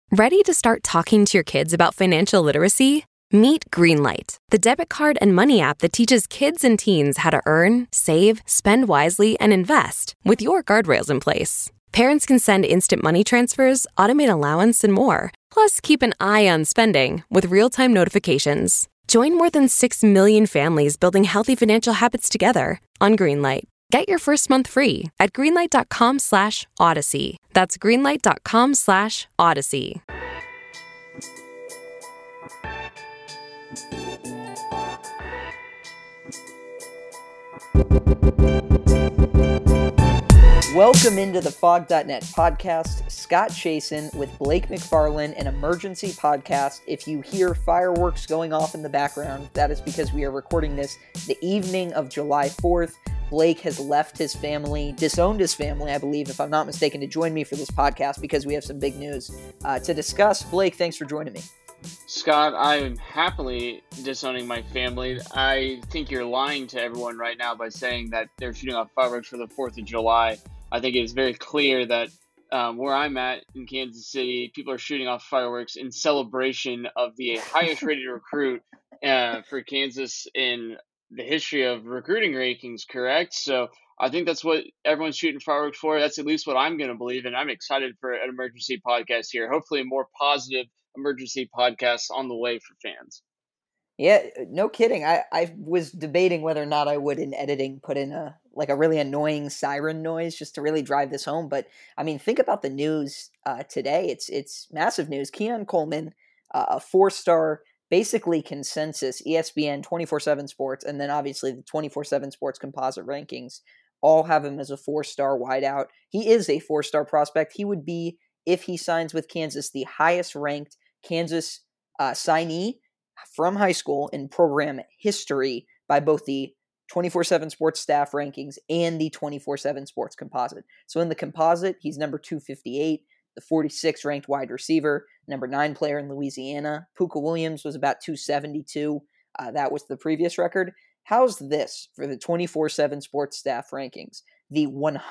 Ready to start talking to your kids about financial literacy? Meet Greenlight, the debit card and money app that teaches kids and teens how to earn, save, spend wisely, and invest with your guardrails in place. Parents can send instant money transfers, automate allowance, and more. Plus, keep an eye on spending with real-time notifications. Join more than 6 million families building healthy financial habits together on Greenlight. Get your first month free at greenlight.com/Odyssey. That's greenlight.com/Odyssey. Welcome into the Fog.net podcast. Scott Chasen with Blake McFarland, an emergency podcast. If you hear fireworks going off in the background, that is because we are recording this the evening of July 4th. Blake has left his family, disowned his family, I believe, if I'm not mistaken, to join me for this podcast because we have some big news to discuss. Blake, thanks for joining me. Scott, I'm happily disowning my family. I think you're lying to everyone right now by saying that they're shooting off fireworks for the 4th of July. I think it is very clear that where I'm at in Kansas City, people are shooting off fireworks in celebration of the highest rated recruit for Kansas in the history of recruiting rankings, correct? So I think that's what everyone's shooting fireworks for. That's at least what I'm going to believe, and I'm excited for an emergency podcast here. Hopefully a more positive emergency podcast on the way for fans. Yeah, no kidding. I was debating whether or not I would, in editing, put in a really annoying siren noise just to really drive this home. But I mean, think about the news today. It's massive news. Keon Coleman, a 4-star, basically consensus, ESPN 24/7 Sports, and then obviously the 24/7 Sports composite rankings all have him as a 4-star wideout. He is a 4-star prospect. He would be, if he signs with Kansas, the highest ranked Kansas signee from high school in program history by both the 24/7 Sports staff rankings and the 24/7 Sports composite. So in the composite, he's number 258, the 46th ranked wide receiver, number 9 player in Louisiana. Pooka Williams was about 272. That was the previous record. How's this for the 24/7 Sports staff rankings? The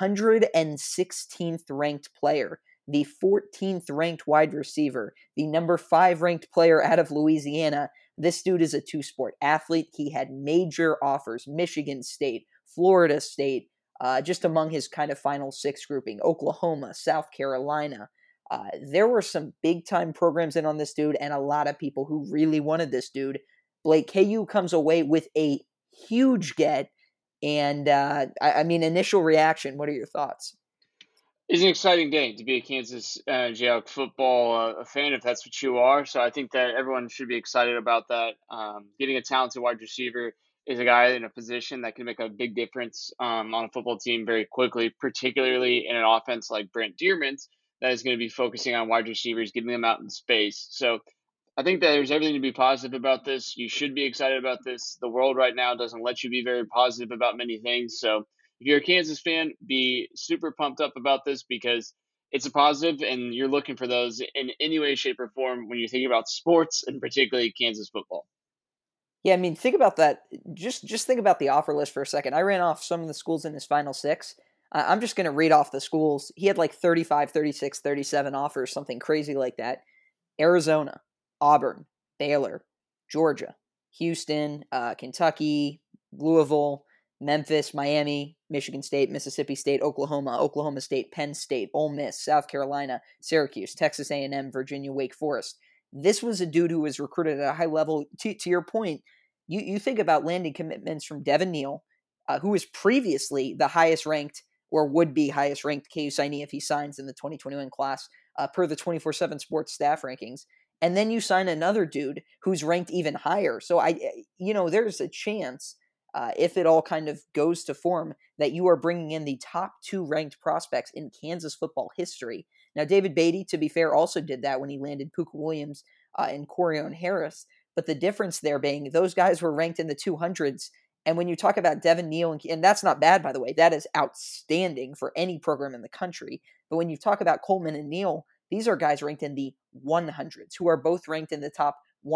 116th ranked player, the 14th ranked wide receiver, the number 5 ranked player out of Louisiana. This dude is a 2-sport athlete. He had major offers, Michigan State, Florida State, just among his kind of final 6 grouping, Oklahoma, South Carolina. There were some big-time programs in on this dude and a lot of people who really wanted this dude. Blake, KU comes away with a huge get. And, I mean, initial reaction, what are your thoughts? It's an exciting day to be a Kansas Jayhawk football fan, if that's what you are. So I think that everyone should be excited about that. Getting a talented wide receiver is a guy in a position that can make a big difference on a football team very quickly, particularly in an offense like Brent Dearman's that is going to be focusing on wide receivers, getting them out in space. So I think that there's everything to be positive about this. You should be excited about this. The world right now doesn't let you be very positive about many things. So if you're a Kansas fan, be super pumped up about this because it's a positive and you're looking for those in any way, shape, or form when you're thinking about sports and particularly Kansas football. Yeah, I mean, think about that. Just think about the offer list for a second. I ran off some of the schools in his final 6. I'm just going to read off the schools. He had like 35, 36, 37 offers, something crazy like that. Arizona, Auburn, Baylor, Georgia, Houston, Kentucky, Louisville, Memphis, Miami, Michigan State, Mississippi State, Oklahoma, Oklahoma State, Penn State, Ole Miss, South Carolina, Syracuse, Texas A&M, Virginia, Wake Forest. This was a dude who was recruited at a high level. To your point, you think about landing commitments from Devin Neal, who was previously the highest ranked or would be highest ranked KU signee if he signs in the 2021 class per the 24/7 Sports staff rankings. And then you sign another dude who's ranked even higher. So there's a chance if it all kind of goes to form, that you are bringing in the top 2 ranked prospects in Kansas football history. Now, David Beatty, to be fair, also did that when he landed Pooka Williams and Corione Harris. But the difference there being those guys were ranked in the 200s. And when you talk about Devin Neal, and that's not bad, by the way, that is outstanding for any program in the country. But when you talk about Coleman and Neal, these are guys ranked in the 100s, who are both ranked in the top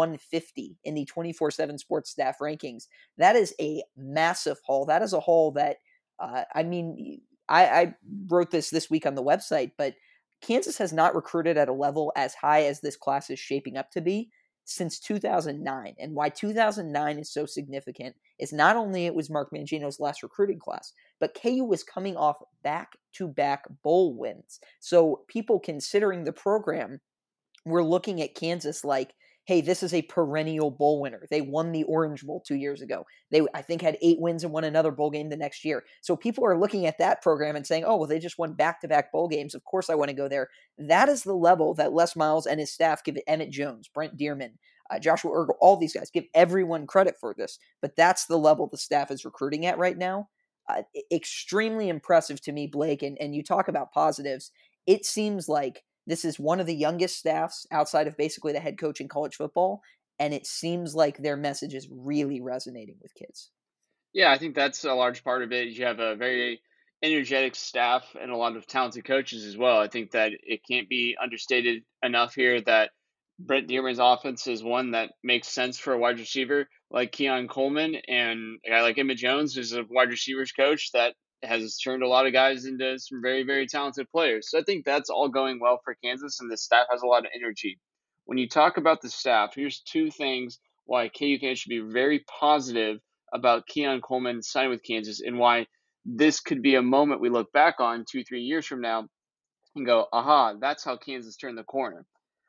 150 in the 24/7 Sports staff rankings. That is a massive haul. That is a haul that, I wrote this week on the website, but Kansas has not recruited at a level as high as this class is shaping up to be since 2009. And why 2009 is so significant is not only it was Mark Mangino's last recruiting class, but KU was coming off back-to-back bowl wins. So people considering the program were looking at Kansas like, hey, this is a perennial bowl winner. They won the Orange Bowl 2 years ago. They, I think, had 8 wins and won another bowl game the next year. So people are looking at that program and saying, oh, well, they just won back-to-back bowl games. Of course I want to go there. That is the level that Les Miles and his staff give Emmett Jones, Brent Dearman, Joshua Ergel, all these guys. Give everyone credit for this. But that's the level the staff is recruiting at right now. Extremely impressive to me, Blake. And you talk about positives. It seems like this is one of the youngest staffs outside of basically the head coach in college football, and it seems like their message is really resonating with kids. Yeah, I think that's a large part of it. You have a very energetic staff and a lot of talented coaches as well. I think that it can't be understated enough here that Brent Dearman's offense is one that makes sense for a wide receiver like Keon Coleman, and a guy like Emmett Jones is a wide receivers coach that has turned a lot of guys into some very, very talented players. So I think that's all going well for Kansas, and the staff has a lot of energy. When you talk about the staff, here's 2 things why KU fans should be very positive about Keon Coleman signing with Kansas, and why this could be a moment we look back on 2-3 years from now and go, aha, that's how Kansas turned the corner.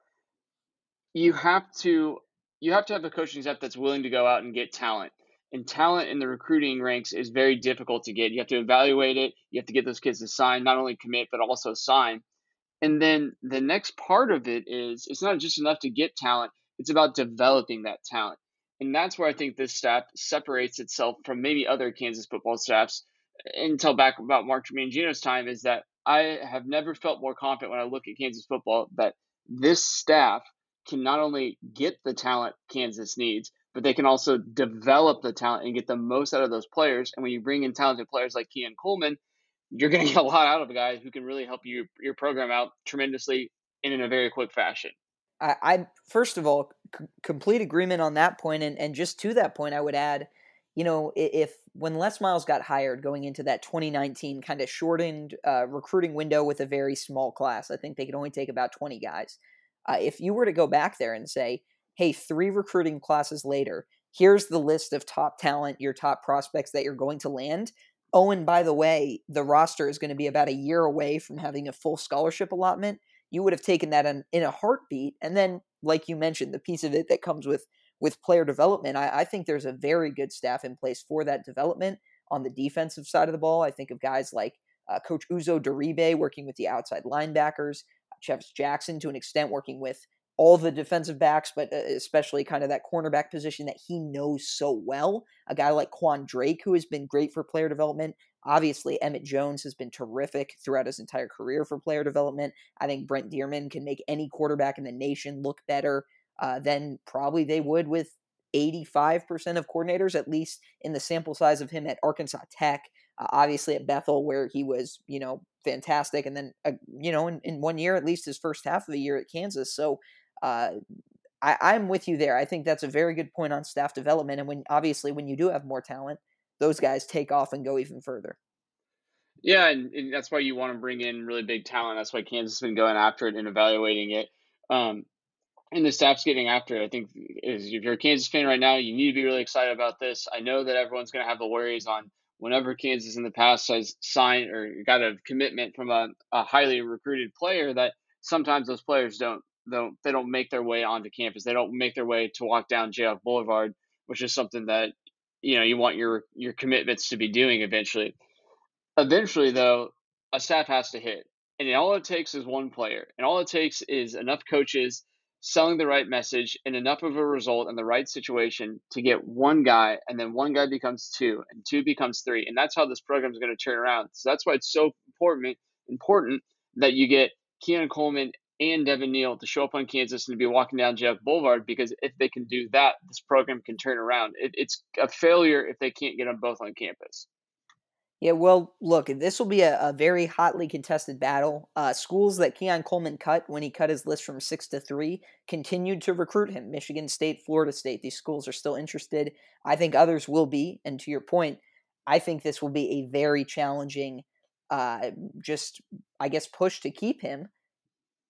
You have to have a coaching staff that's willing to go out and get talent. And talent in the recruiting ranks is very difficult to get. You have to evaluate it. You have to get those kids to sign, not only commit, but also sign. And then the next part of it is it's not just enough to get talent. It's about developing that talent. And that's where I think this staff separates itself from maybe other Kansas football staffs until back about Mark Mangino's time, is that I have never felt more confident when I look at Kansas football that this staff can not only get the talent Kansas needs, but they can also develop the talent and get the most out of those players. And when you bring in talented players like Keon Coleman, you're going to get a lot out of a guy who can really help your program out tremendously and in a very quick fashion. I first of all, complete agreement on that point. And just to that point, I would add, if when Les Miles got hired going into that 2019 kind of shortened recruiting window with a very small class, I think they could only take about 20 guys. If you were to go back there and say, hey, 3 recruiting classes later, here's the list of top talent, your top prospects that you're going to land. Oh, and by the way, the roster is going to be about a year away from having a full scholarship allotment. You would have taken that in a heartbeat. And then, like you mentioned, the piece of it that comes with player development, I think there's a very good staff in place for that development on the defensive side of the ball. I think of guys like Coach Uzo Doribe working with the outside linebackers, Travis Jackson to an extent working with all the defensive backs, but especially kind of that cornerback position that he knows so well. A guy like Quan Drake, who has been great for player development. Obviously, Emmett Jones has been terrific throughout his entire career for player development. I think Brent Dearman can make any quarterback in the nation look better than probably they would with 85% of coordinators, at least in the sample size of him at Arkansas Tech. Obviously at Bethel, where he was, fantastic. And then, in 1 year, at least his first half of the year at Kansas. So I'm with you there. I think that's a very good point on staff development. And when you do have more talent, those guys take off and go even further. Yeah, and that's why you want to bring in really big talent. That's why Kansas has been going after it and evaluating it. And the staff's getting after it. I think if you're a Kansas fan right now, you need to be really excited about this. I know that everyone's going to have the worries on whenever Kansas in the past has signed or got a commitment from a highly recruited player, that sometimes those players don't make their way onto campus. They don't make their way to walk down Jayhawk Boulevard, which is something that you want your commitments to be doing eventually. Eventually, though, a staff has to hit. And all it takes is one player. And all it takes is enough coaches selling the right message and enough of a result in the right situation to get one guy, and then one guy becomes 2, and 2 becomes 3. And that's how this program is going to turn around. So that's why it's so important that you get Keon Coleman and Devin Neal to show up on Kansas and to be walking down Jayhawk Boulevard, because if they can do that, this program can turn around. It's a failure if they can't get them both on campus. Yeah, well, look, this will be a very hotly contested battle. Schools that Keon Coleman cut when he cut his list from 6 to 3 continued to recruit him. Michigan State, Florida State, these schools are still interested. I think others will be. And to your point, I think this will be a very challenging, push to keep him.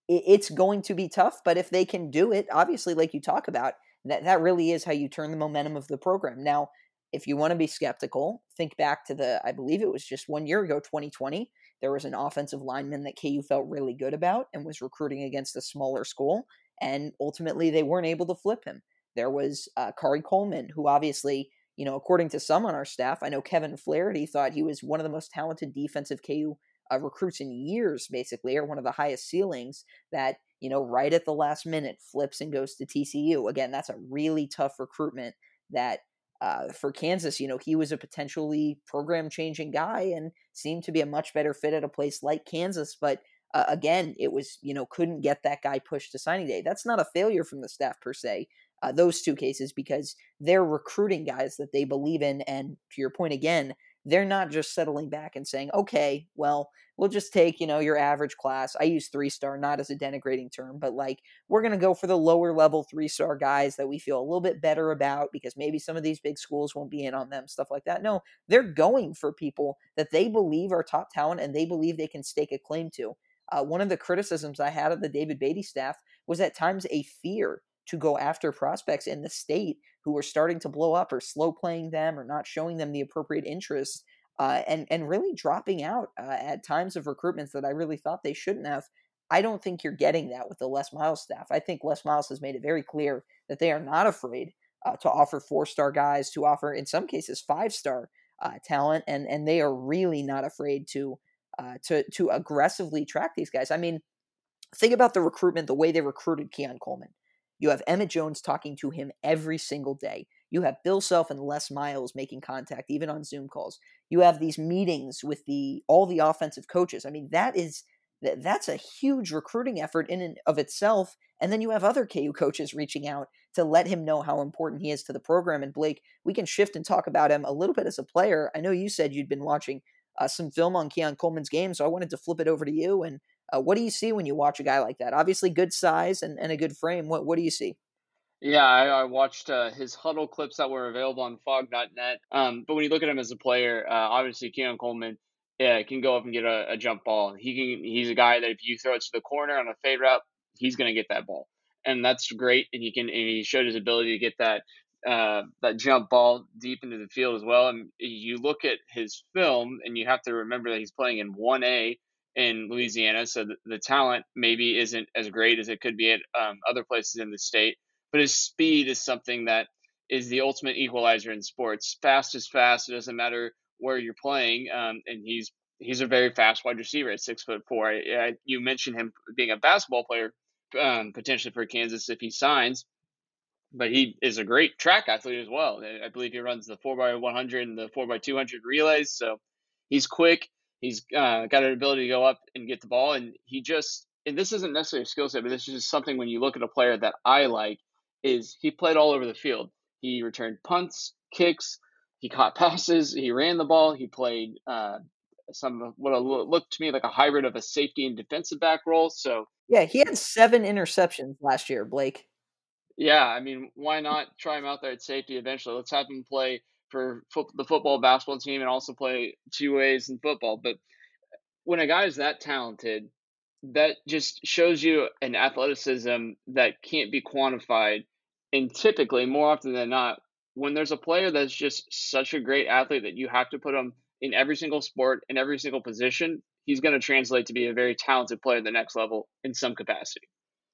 it's going to be tough, but if they can do it, obviously, like you talk about, that really is how you turn the momentum of the program. Now, if you want to be skeptical, think back to I believe it was just 1 year ago, 2020. There was an offensive lineman that KU felt really good about and was recruiting against a smaller school, and ultimately they weren't able to flip him. There was Kari Coleman, who obviously, according to some on our staff, I know Kevin Flaherty thought he was one of the most talented defensive KU recruits in years, basically, or one of the highest ceilings, that, right at the last minute flips and goes to TCU. Again, that's a really tough recruitment that for Kansas, he was a potentially program changing guy and seemed to be a much better fit at a place like Kansas. But again, it was, couldn't get that guy pushed to signing day. That's not a failure from the staff per se. Those two cases, because they're recruiting guys that they believe in. And to your point again, they're not just settling back and saying, okay, well, we'll just take, your average class. I use 3-star, not as a denigrating term, but like, we're going to go for the lower level 3-star guys that we feel a little bit better about because maybe some of these big schools won't be in on them, stuff like that. No, they're going for people that they believe are top talent and they believe they can stake a claim to. One of the criticisms I had of the David Beatty staff was at times a fear to go after prospects in the state who were starting to blow up or slow playing them or not showing them the appropriate interest, and really dropping out at times of recruitments that I really thought they shouldn't have. I don't think you're getting that with the Les Miles staff. I think Les Miles has made it very clear that they are not afraid to offer 4-star guys, to offer, in some cases, 5-star talent, and they are really not afraid to aggressively track these guys. I mean, think about the recruitment, the way they recruited Keon Coleman. You have Emmett Jones talking to him every single day. You have Bill Self and Les Miles making contact, even on Zoom calls. You have these meetings with all the offensive coaches. I mean, that's a huge recruiting effort in and of itself. And then you have other KU coaches reaching out to let him know how important he is to the program. And Blake, we can shift and talk about him a little bit as a player. I know you said you'd been watching some film on Keon Coleman's game, so I wanted to flip it over to you. And what do you see when you watch a guy like that? Obviously, good size and a good frame. What do you see? Yeah, I watched his huddle clips that were available on Fog.net. But when you look at him as a player, obviously Keon Coleman can go up and get a jump ball. He's a guy that if you throw it to the corner on a fade route, he's going to get that ball, and that's great. And he showed his ability to get that jump ball deep into the field as well. And you look at his film, and you have to remember that he's playing in 1A in Louisiana, so the talent maybe isn't as great as it could be at other places in the state. But his speed is something that is the ultimate equalizer in sports. Fast is fast. It doesn't matter where you're playing. And he's a very fast wide receiver at 6'4". You mentioned him being a basketball player, potentially for Kansas if he signs, but he is a great track athlete as well. I believe he runs the 4x100 and the 4x200 relays. So he's quick. He's got an ability to go up and get the ball. And and this isn't necessarily a skill set, but this is just something when you look at a player that I like, is he played all over the field. He returned punts, kicks, he caught passes, he ran the ball, he played some of what looked to me like a hybrid of a safety and defensive back role. So Yeah, he had 7 interceptions last year, Blake. yeah, I mean, why not try him out there at safety eventually? Let's have him play for the football basketball team and also play 2 ways in football. But when a guy is that talented, that just shows you an athleticism that can't be quantified. And typically, more often than not, when there's a player that's just such a great athlete that you have to put him in every single sport, in every single position, he's going to translate to be a very talented player at the next level in some capacity.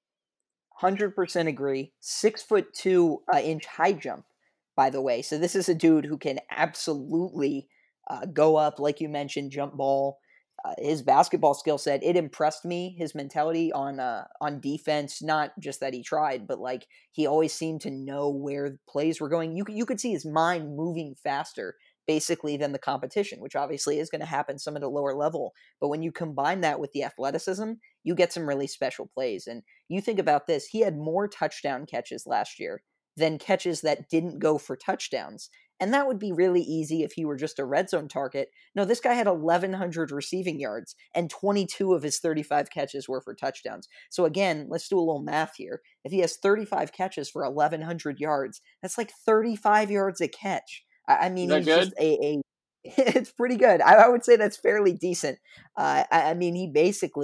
100% agree. 6'2" inch high jump, by the way. So this is a dude who can absolutely go up, like you mentioned, jump ball. His basketball skill set, it impressed me. His mentality on defense, not just that he tried, but like he always seemed to know where plays were going. You could see his mind moving faster, basically, than the competition, which obviously is going to happen some at a lower level. But when you combine that with the athleticism, you get some really special plays. And you think about this, he had more touchdown catches last year than catches that didn't go for touchdowns. And that would be really easy if he were just a red zone target. No, this guy had 1,100 receiving yards, and 22 of his 35 catches were for touchdowns. So again, let's do a little math here. If he has 35 catches for 1,100 yards, that's like 35 yards a catch. I mean, Is that he's good? just it's pretty good. I would say that's fairly decent. I mean, he basically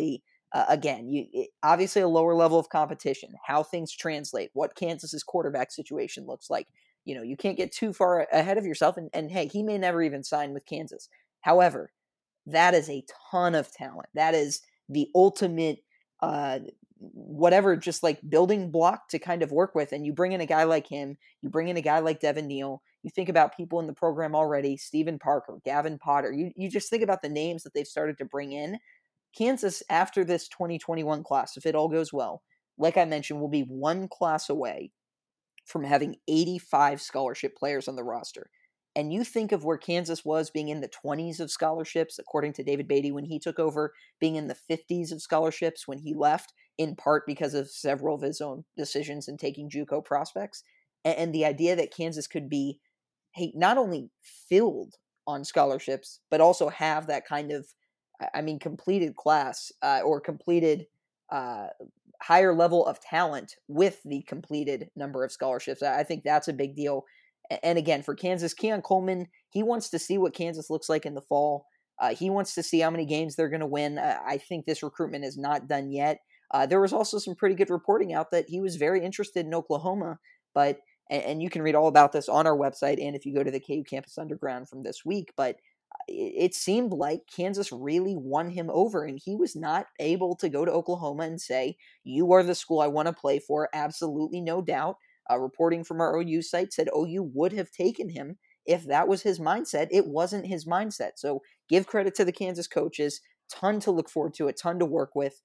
Again, obviously a lower level of competition, how things translate, what Kansas's quarterback situation looks like. You can't get too far ahead of yourself. And hey, he may never even sign with Kansas. However, that is a ton of talent. That is the ultimate, whatever, just like building block to kind of work with. And you bring in a guy like him, you bring in a guy like Devin Neal, you think about people in the program already, Stephen Parker, Gavin Potter. You just think about the names that they've started to bring in. Kansas, after this 2021 class, if it all goes well, like I mentioned, will be one class away from having 85 scholarship players on the roster. And you think of where Kansas was being in the 20s of scholarships, according to David Beatty when he took over, being in the 50s of scholarships when he left, in part because of several of his own decisions in taking JUCO prospects. And the idea that Kansas could be, hey, not only filled on scholarships, but also have that kind of, completed class or completed higher level of talent with the completed number of scholarships. I think that's a big deal. And again, for Kansas, Keon Coleman, he wants to see what Kansas looks like in the fall. He wants to see how many games they're going to win. I think this recruitment is not done yet. There was also some pretty good reporting out that he was very interested in Oklahoma, and you can read all about this on our website and if you go to the KU Campus Underground from this week, but it seemed like Kansas really won him over, and he was not able to go to Oklahoma and say, you are the school I want to play for. Absolutely no doubt. Reporting from our OU site said OU would have taken him if that was his mindset. It wasn't his mindset. So give credit to the Kansas coaches. Ton to look forward to, a ton to work with.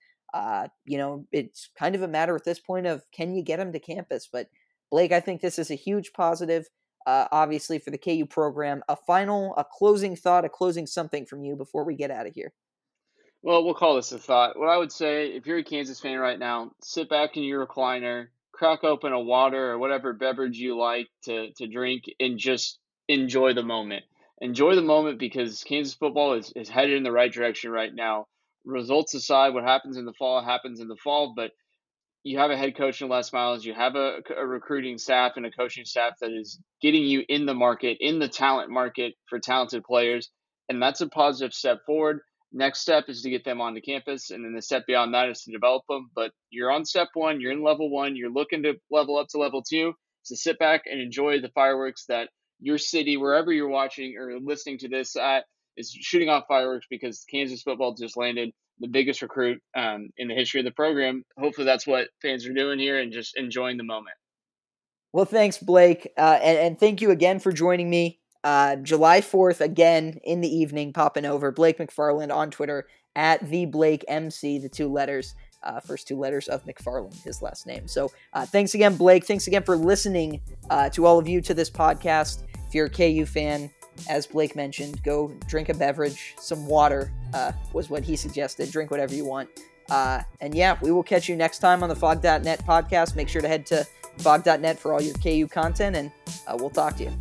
It's kind of a matter at this point of, can you get him to campus? But Blake, I think this is a huge positive. Obviously, for the KU program. A closing thought, a closing something from you before we get out of here. Well, we'll call this a thought. What I would say, if you're a Kansas fan right now, sit back in your recliner, crack open a water or whatever beverage you like to drink, and just enjoy the moment. Enjoy the moment because Kansas football is headed in the right direction right now. Results aside, what happens in the fall, but you have a head coach in Les Miles, you have a recruiting staff and a coaching staff that is getting you in the market, in the talent market for talented players, and that's a positive step forward. Next step is to get them onto campus, and then the step beyond that is to develop them. But you're on step one, you're in level one, you're looking to level up to level two, so sit back and enjoy the fireworks that your city, wherever you're watching or listening to this at, is shooting off fireworks because Kansas football just landed the biggest recruit in the history of the program. Hopefully that's what fans are doing here and just enjoying the moment. Well, thanks, Blake. And thank you again for joining me. July 4th, again, in the evening, popping over. Blake McFarland on Twitter, at @TheBlakeMC, the two letters, first two letters of McFarland, his last name. So thanks again, Blake. Thanks again for listening to all of you to this podcast. If you're a KU fan, as Blake mentioned, go drink a beverage, some water was what he suggested. Drink whatever you want. And yeah, we will catch you next time on the Phog.net podcast. Make sure to head to Phog.net for all your KU content, and we'll talk to you.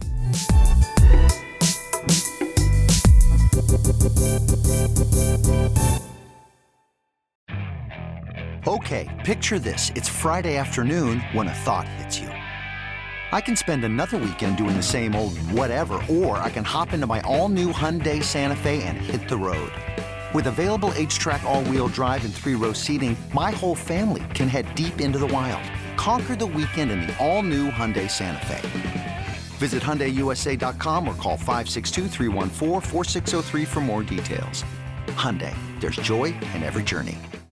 Okay, picture this. It's Friday afternoon when a thought hits you. I can spend another weekend doing the same old whatever, or I can hop into my all-new Hyundai Santa Fe and hit the road. With available H-Track all-wheel drive and 3-row seating, my whole family can head deep into the wild. Conquer the weekend in the all-new Hyundai Santa Fe. Visit HyundaiUSA.com or call 562-314-4603 for more details. Hyundai, there's joy in every journey.